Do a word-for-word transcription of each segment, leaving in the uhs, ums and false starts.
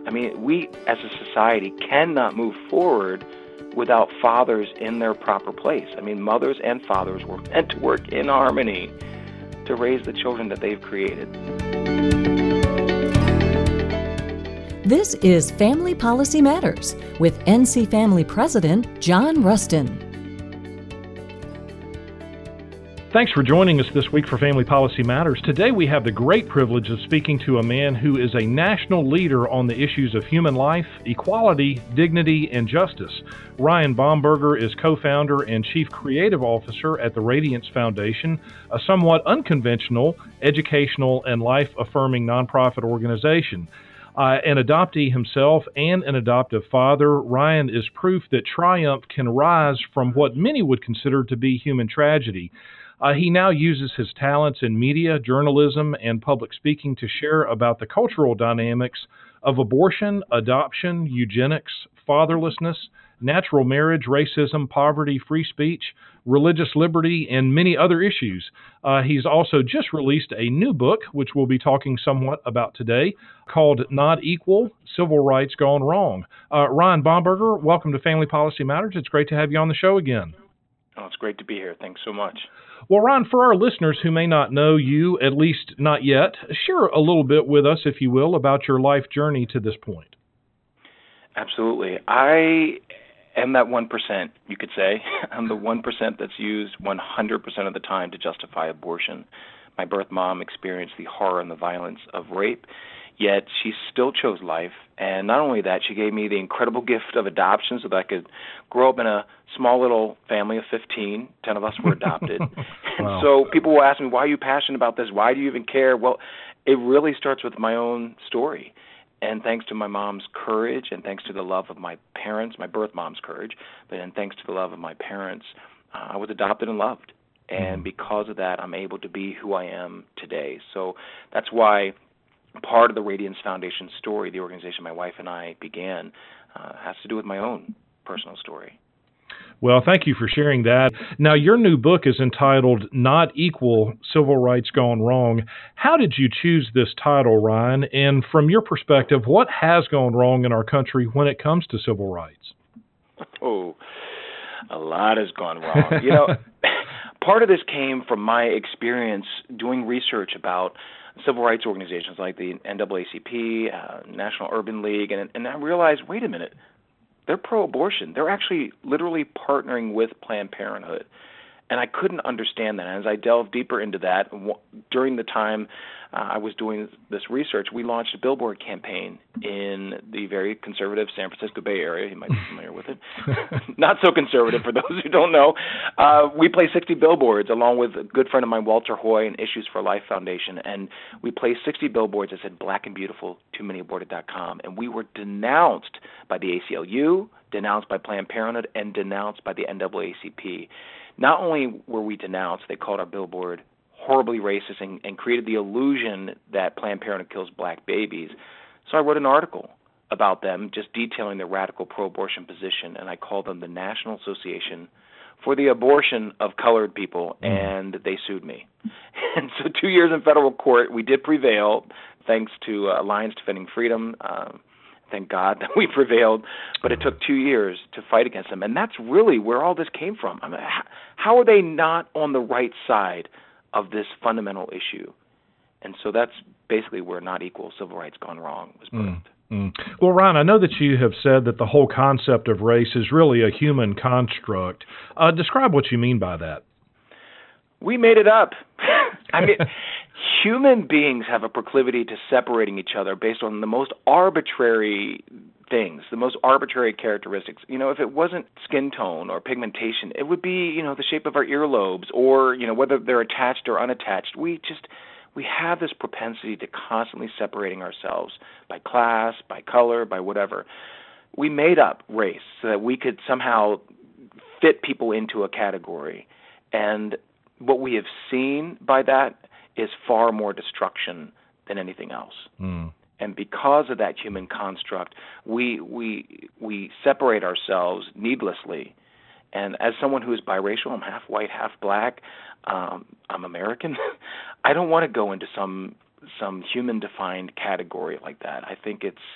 I mean, we as a society cannot move forward without fathers in their proper place. I mean, mothers and fathers were meant to work in harmony to raise the children that they've created. This is Family Policy Matters with N C Family President John Rustin. Thanks for joining us this week for Family Policy Matters. Today we have the great privilege of speaking to a man who is a national leader on the issues of human life, equality, dignity, and justice. Ryan Bomberger is co-founder and chief creative officer at the Radiance Foundation, a somewhat unconventional, educational, and life-affirming nonprofit organization. Uh, an adoptee himself and an adoptive father, Ryan is proof that triumph can rise from what many would consider to be human tragedy. Uh, he now uses his talents in media, journalism, and public speaking to share about the cultural dynamics of abortion, adoption, eugenics, fatherlessness, natural marriage, racism, poverty, free speech, religious liberty, and many other issues. Uh, he's also just released a new book, which we'll be talking somewhat about today, called Not Equal, Civil Rights Gone Wrong. Uh, Ryan Bomberger, welcome to Family Policy Matters. It's great to have you on the show again. Oh, it's great to be here. Thanks so much. Well, Ron, for our listeners who may not know you, at least not yet, share a little bit with us, if you will, about your life journey to this point. Absolutely. I am that one percent, you could say. I'm the one percent that's used one hundred percent of the time to justify abortion. My birth mom experienced the horror and the violence of rape, yet she still chose life. And not only that, she gave me the incredible gift of adoption so that I could grow up in a small little family of fifteen. Ten of us were adopted. Wow. And so people will ask me, why are you passionate about this? Why do you even care? Well, it really starts with my own story. And thanks to my mom's courage and thanks to the love of my parents, my birth mom's courage, but then thanks to the love of my parents, uh, I was adopted and loved. And because of that, I'm able to be who I am today. So that's why part of the Radiance Foundation story, the organization my wife and I began, uh, has to do with my own personal story. Well, thank you for sharing that. Now, your new book is entitled Not Equal, Civil Rights Gone Wrong. How did you choose this title, Ryan? And from your perspective, what has gone wrong in our country when it comes to civil rights? Oh, a lot has gone wrong. You know, part of this came from my experience doing research about civil rights organizations like the N double A C P, uh, National Urban League, and, and I realized, wait a minute, they're pro-abortion. They're actually literally partnering with Planned Parenthood. And I couldn't understand that. And as I delved deeper into that, during the time uh, I was doing this research, we launched a billboard campaign in the very conservative San Francisco Bay Area. You might be familiar with it. Not so conservative for those who don't know. Uh, we placed sixty billboards along with a good friend of mine, Walter Hoy, and Issues for Life Foundation. And we placed sixty billboards that said black and beautiful, too many aborted dot com. And we were denounced by the A C L U, denounced by Planned Parenthood, and denounced by the N double A C P. Not only were we denounced, they called our billboard horribly racist and, and created the illusion that Planned Parenthood kills black babies. So I wrote an article about them, just detailing their radical pro-abortion position, and I called them the National Association for the Abortion of Colored People, and they sued me. And so two years in federal court, we did prevail, thanks to uh, Alliance Defending Freedom. Um, Thank God that we prevailed, but it took two years to fight against them. And that's really where all this came from. I mean, how are they not on the right side of this fundamental issue? And so that's basically where Not Equal, Civil Rights Gone Wrong was birthed. Mm, mm. Well, Ryan, I know that you have said that the whole concept of race is really a human construct. Uh, describe what you mean by that. We made it up. I mean, human beings have a proclivity to separating each other based on the most arbitrary things, the most arbitrary characteristics. You know, if it wasn't skin tone or pigmentation, it would be, you know, the shape of our earlobes or, you know, whether they're attached or unattached. We just, we have this propensity to constantly separating ourselves by class, by color, by whatever. We made up race so that we could somehow fit people into a category. And what we have seen by that is far more destruction than anything else. Mm. And because of that human construct, we we we separate ourselves needlessly. And as someone who is biracial, I'm half white, half black, um, I'm American, I don't want to go into some some human-defined category like that. I think it's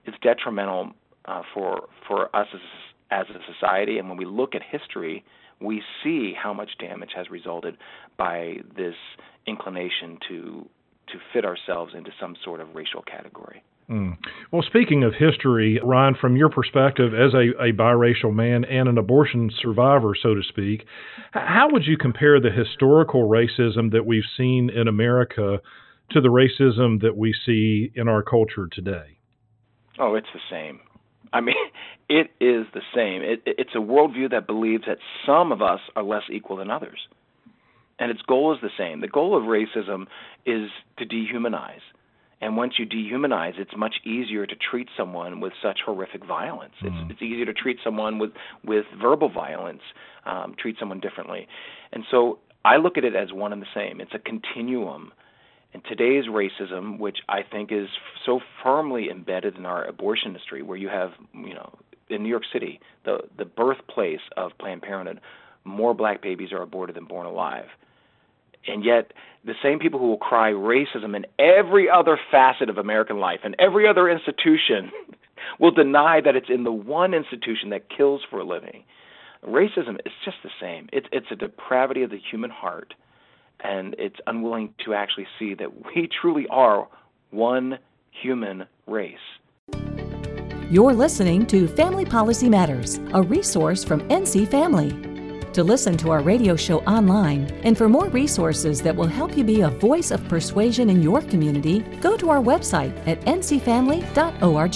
it's detrimental uh, for for us as as a society. And when we look at history, we see how much damage has resulted by this inclination to to fit ourselves into some sort of racial category. Mm. Well, speaking of history, Ryan, from your perspective as a, a biracial man and an abortion survivor, so to speak, how would you compare the historical racism that we've seen in America to the racism that we see in our culture today? Oh, it's the same. I mean, it is the same. It, it's a worldview that believes that some of us are less equal than others. And its goal is the same. The goal of racism is to dehumanize. And once you dehumanize, it's much easier to treat someone with such horrific violence. Mm. It's, it's easier to treat someone with, with verbal violence, um, treat someone differently. And so I look at it as one and the same. It's a continuum. And today's racism, which I think is so firmly embedded in our abortion industry, where you have, you know, in New York City, the, the birthplace of Planned Parenthood, more black babies are aborted than born alive. And yet, the same people who will cry racism in every other facet of American life and every other institution will deny that it's in the one institution that kills for a living. Racism is just the same. It's, it's a depravity of the human heart, and it's unwilling to actually see that we truly are one human race. You're listening to Family Policy Matters, a resource from N C Family. To listen to our radio show online and for more resources that will help you be a voice of persuasion in your community, go to our website at n c family dot org.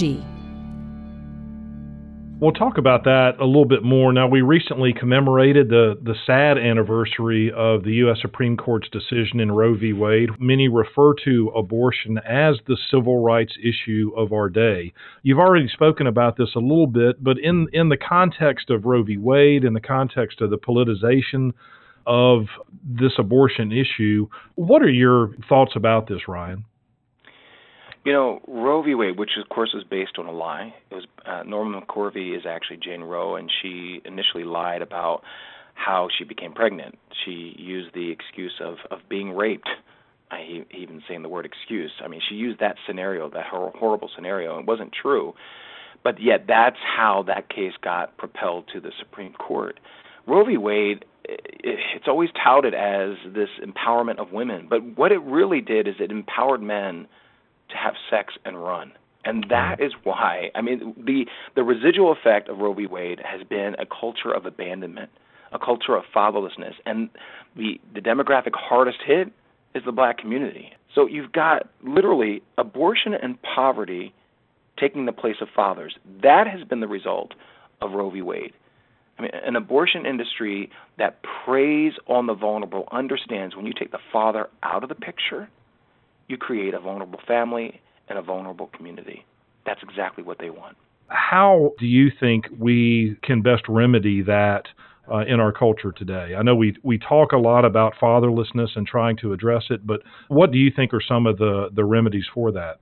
We'll talk about that a little bit more. Now, we recently commemorated the, the sad anniversary of the U S Supreme Court's decision in Roe v. Wade. Many refer to abortion as the civil rights issue of our day. You've already spoken about this a little bit, but in, in the context of Roe v. Wade, in the context of the politicization of this abortion issue, what are your thoughts about this, Ryan? You know, Roe v. Wade, which of course was based on a lie. It was uh, Norma McCorvey is actually Jane Roe, and she initially lied about how she became pregnant. She used the excuse of, of being raped. I even saying the word excuse. I mean, she used that scenario, that hor- horrible scenario. It wasn't true, but yet that's how that case got propelled to the Supreme Court. Roe v. Wade, it, it's always touted as this empowerment of women, but what it really did is it empowered men to have sex and run. And that is why, I mean, the the residual effect of Roe v. Wade has been a culture of abandonment, a culture of fatherlessness. And the, the demographic hardest hit is the black community. So you've got literally abortion and poverty taking the place of fathers. That has been the result of Roe v. Wade. I mean, an abortion industry that preys on the vulnerable understands when you take the father out of the picture, you create a vulnerable family and a vulnerable community. That's exactly what they want. How do you think we can best remedy that uh, in our culture today? I know we we talk a lot about fatherlessness and trying to address it, but what do you think are some of the, the remedies for that?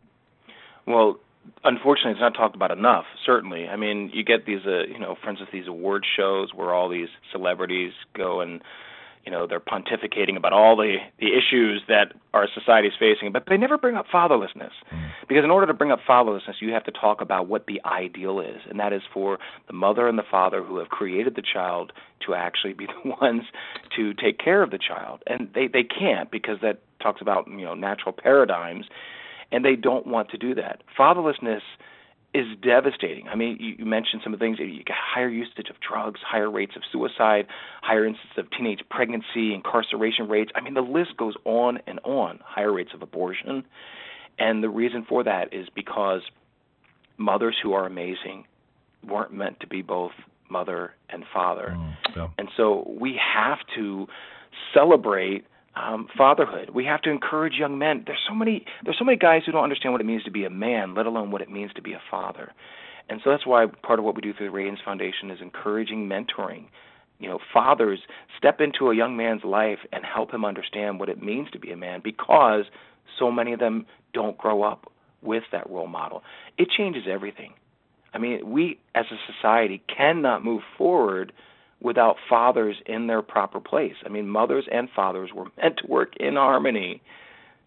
Well, unfortunately, it's not talked about enough, certainly. I mean, you get these, uh, you know, for instance, these award shows where all these celebrities go and you know, they're pontificating about all the, the issues that our society is facing, but they never bring up fatherlessness. Mm. Because in order to bring up fatherlessness, you have to talk about what the ideal is, and that is for the mother and the father who have created the child to actually be the ones to take care of the child. And they, they can't, because that talks about, you know, natural paradigms, and they don't want to do that. Fatherlessness is devastating. I mean, you, you mentioned some of the things. You get higher usage of drugs, higher rates of suicide, higher instances of teenage pregnancy, incarceration rates. I mean, the list goes on and on. Higher rates of abortion. And the reason for that is because mothers who are amazing weren't meant to be both mother and father. Mm, yeah. And so we have to celebrate Um, fatherhood. We have to encourage young men. There's so many there's so many guys who don't understand what it means to be a man, let alone what it means to be a father. And so that's why part of what we do through the Ray Haynes Foundation is encouraging mentoring. You know, fathers step into a young man's life and help him understand what it means to be a man, because so many of them don't grow up with that role model. It changes everything. I mean, we as a society cannot move forward without fathers in their proper place. I mean, mothers and fathers were meant to work in harmony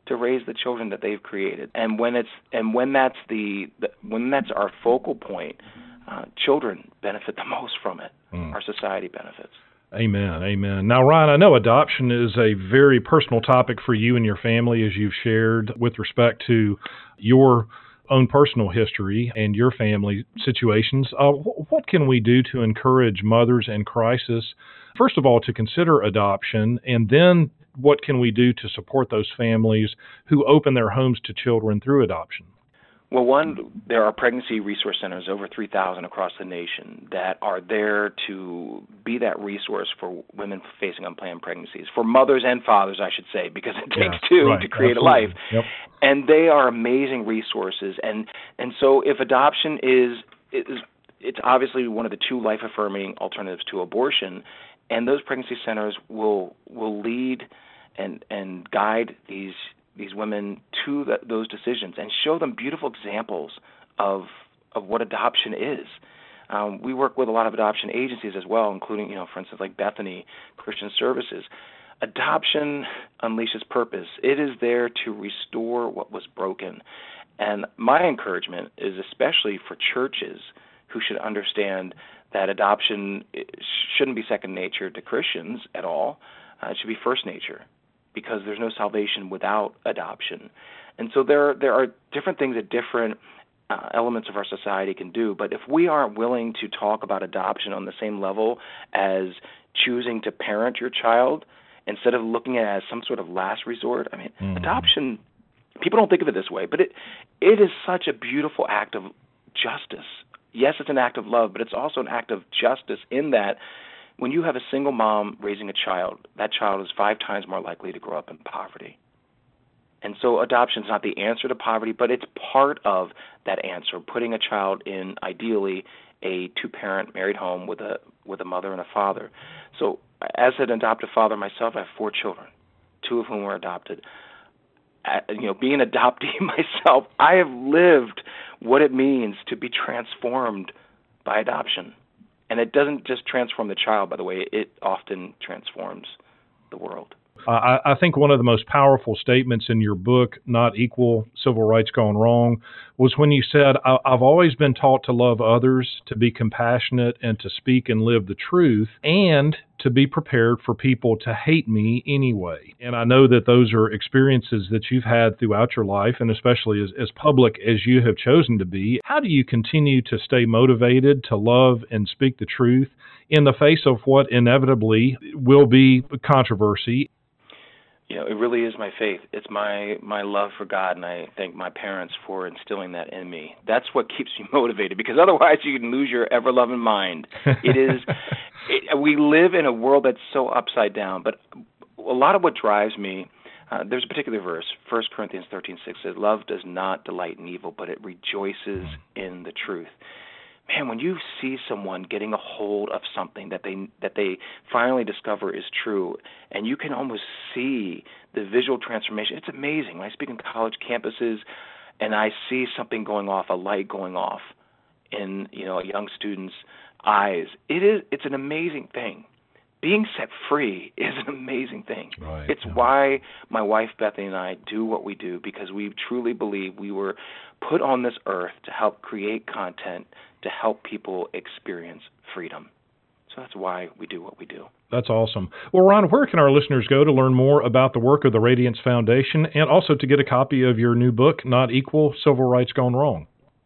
to raise the children that they've created. And when it's and when that's the, the when that's our focal point, uh, children benefit the most from it. Mm. Our society benefits. Amen. Amen. Now, Ryan, I know adoption is a very personal topic for you and your family, as you've shared with respect to your own personal history and your family situations. Uh, what can we do to encourage mothers in crisis, first of all, to consider adoption, and then what can we do to support those families who open their homes to children through adoption? Well, one, there are pregnancy resource centers, over three thousand across the nation, that are there to be that resource for women facing unplanned pregnancies, for mothers and fathers, I should say, because it takes yeah, two right. to create Absolutely. a life. Yep. And they are amazing resources. And and so if adoption is, is it's obviously one of the two life-affirming alternatives to abortion, and those pregnancy centers will will lead and and guide these these women to the, those decisions and show them beautiful examples of of what adoption is. Um, we work with a lot of adoption agencies as well, including, you know, for instance, like Bethany Christian Services. Adoption unleashes purpose. It is there to restore what was broken. And my encouragement is especially for churches who should understand that adoption shouldn't be second nature to Christians at all. Uh, it should be first nature, because there's no salvation without adoption. And so there, there are different things that different uh, elements of our society can do. But if we aren't willing to talk about adoption on the same level as choosing to parent your child, instead of looking at it as some sort of last resort, I mean, mm-hmm. adoption, people don't think of it this way, but it it is such a beautiful act of justice. Yes, it's an act of love, but it's also an act of justice in that when you have a single mom raising a child, that child is five times more likely to grow up in poverty. And so adoption is not the answer to poverty, but it's part of that answer, putting a child in, ideally, a two-parent married home with a with a mother and a father. So as an adoptive father myself, I have four children, two of whom were adopted. Uh, you know, being an adoptee myself, I have lived what it means to be transformed by adoption. And it doesn't just transform the child, by the way, it often transforms the world. I, I think one of the most powerful statements in your book, Not Equal, Civil Rights Gone Wrong, was when you said, I, I've always been taught to love others, to be compassionate, and to speak and live the truth, and to be prepared for people to hate me anyway. And I know that those are experiences that you've had throughout your life, and especially as, as public as you have chosen to be. How do you continue to stay motivated to love and speak the truth in the face of what inevitably will be controversy? You know, it really is my faith. It's my, my love for God, and I thank my parents for instilling that in me. That's what keeps me motivated, because otherwise you can lose your ever-loving mind. It is, it, we live in a world that's so upside down, but a lot of what drives me, uh, there's a particular verse, First Corinthians thirteen six says, love does not delight in evil, but it rejoices in the truth. Man, when you see someone getting a hold of something that they that they finally discover is true, and you can almost see the visual transformation, it's amazing. When I speak in college campuses and I see something going off, a light going off in, you know, a young student's eyes, it is it's an amazing thing. Being set free is an amazing thing. Right, it's yeah. why my wife Bethany and I do what we do, because we truly believe we were put on this earth to help create content to help people experience freedom. So that's why we do what we do. That's awesome. Well, Ron, where can our listeners go to learn more about the work of the Radiance Foundation, and also to get a copy of your new book, Not Equal, Civil Rights Gone Wrong?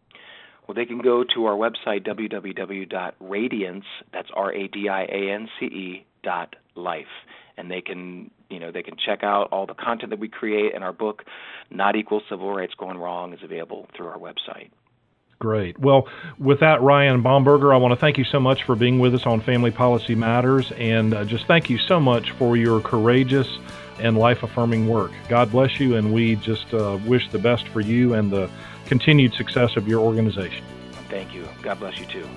Well, they can go to our website, w w w dot radiance, that's R A D I A N C E, dot life. And they can, you know, they can check out all the content that we create, and our book, Not Equal, Civil Rights Gone Wrong, is available through our website. Great. Well, with that, Ryan Baumberger, I want to thank you so much for being with us on Family Policy Matters, and uh, just thank you so much for your courageous and life-affirming work. God bless you, and we just uh, wish the best for you and the continued success of your organization. Thank you. God bless you, too.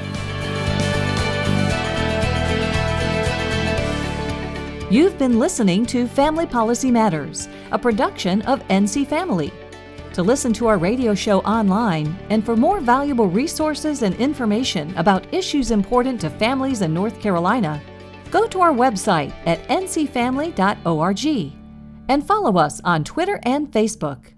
You've been listening to Family Policy Matters, a production of N C Family. To listen to our radio show online and for more valuable resources and information about issues important to families in North Carolina, go to our website at n c family dot org. And follow us on Twitter and Facebook.